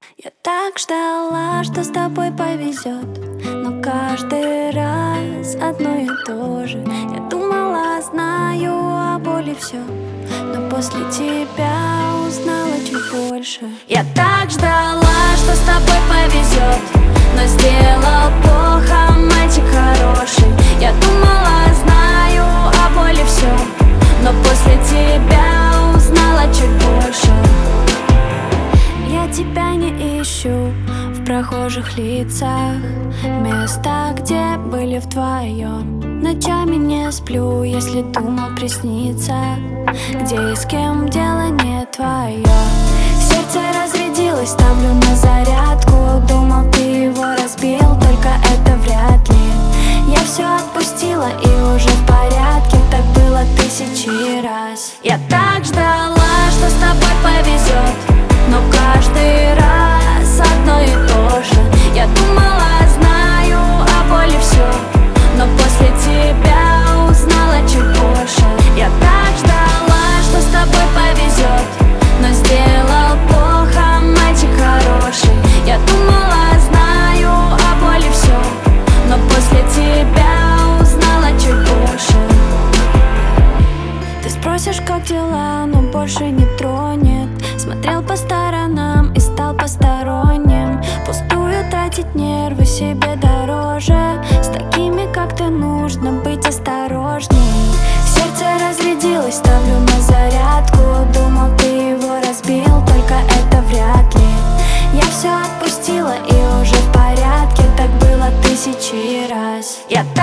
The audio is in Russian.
Я так ждала, что с тобой повезет, но каждый раз одно и то же. Я думала, знаю о боли все, но после тебя узнала чуть больше. Я так ждала, что с тобой повезет, но сделал плохо мальчик хороший. Я думала, знаю о боли все, но после тебя узнала чуть больше. Я тебя не ищу в прохожих лицах, места, где были вдвоем. Ночами не сплю, если думал присниться, где и с кем дело не твое. Сердце разрядилось, ставлю на зарядку. Думал, ты его разбил, только это вряд ли. Я все отпустила и уже в порядке. Так было тысячи раз. Я так ждала, что с тобой повезет, но каждый раз одно и то же. Я думала, знаю о боли все, но после тебя узнала чуть больше. Я так ждала, что с тобой повезет, но сделал плохо мальчик хороший. Я думала, знаю о боли все, но после тебя узнала чуть больше. Ты спросишь, как дела, но больше не тронет. Смотрел по сторонам и стал посторонним. Пустую тратить нервы себе дороже. С такими, как ты, нужно быть осторожней. Сердце разрядилось, ставлю на зарядку. Думал, ты его разбил, только это вряд ли. Я все отпустила и уже в порядке. Так было тысячи раз. Я